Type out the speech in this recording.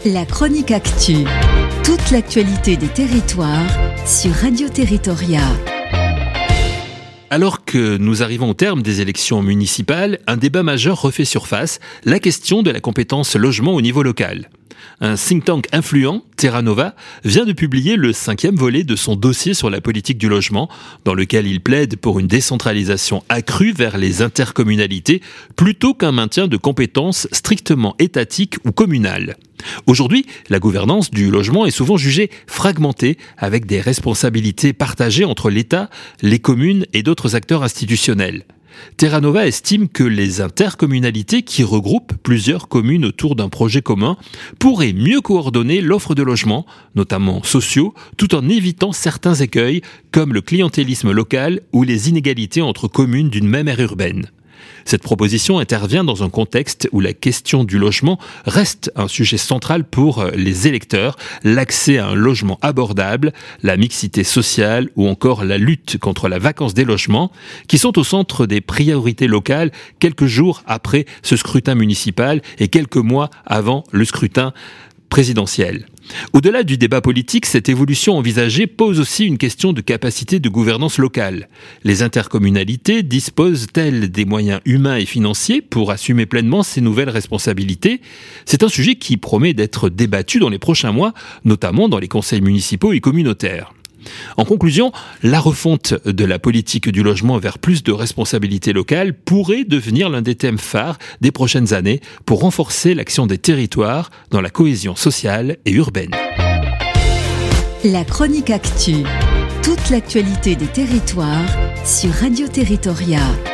La chronique actu. Toute l'actualité des territoires sur Radio Territoria. Alors que nous arrivons au terme des élections municipales, un débat majeur refait surface, la question de la compétence logement au niveau local. Un think tank influent, Terra Nova, vient de publier le 5e volet de son dossier sur la politique du logement, dans lequel il plaide pour une décentralisation accrue vers les intercommunalités, plutôt qu'un maintien de compétences strictement étatiques ou communales. Aujourd'hui, la gouvernance du logement est souvent jugée fragmentée, avec des responsabilités partagées entre l'État, les communes et d'autres acteurs institutionnels. Terra Nova estime que les intercommunalités qui regroupent plusieurs communes autour d'un projet commun pourraient mieux coordonner l'offre de logements, notamment sociaux, tout en évitant certains écueils comme le clientélisme local ou les inégalités entre communes d'une même aire urbaine. Cette proposition intervient dans un contexte où la question du logement reste un sujet central pour les électeurs, l'accès à un logement abordable, la mixité sociale ou encore la lutte contre la vacance des logements, qui sont au centre des priorités locales quelques jours après ce scrutin municipal et quelques mois avant le scrutin présidentiel. Au-delà du débat politique, cette évolution envisagée pose aussi une question de capacité de gouvernance locale. Les intercommunalités disposent-elles des moyens humains et financiers pour assumer pleinement ces nouvelles responsabilités ? C'est un sujet qui promet d'être débattu dans les prochains mois, notamment dans les conseils municipaux et communautaires. En conclusion, la refonte de la politique du logement vers plus de responsabilités locales pourrait devenir l'un des thèmes phares des prochaines années pour renforcer l'action des territoires dans la cohésion sociale et urbaine. La chronique actu. Toute l'actualité des territoires sur Radio Territoria.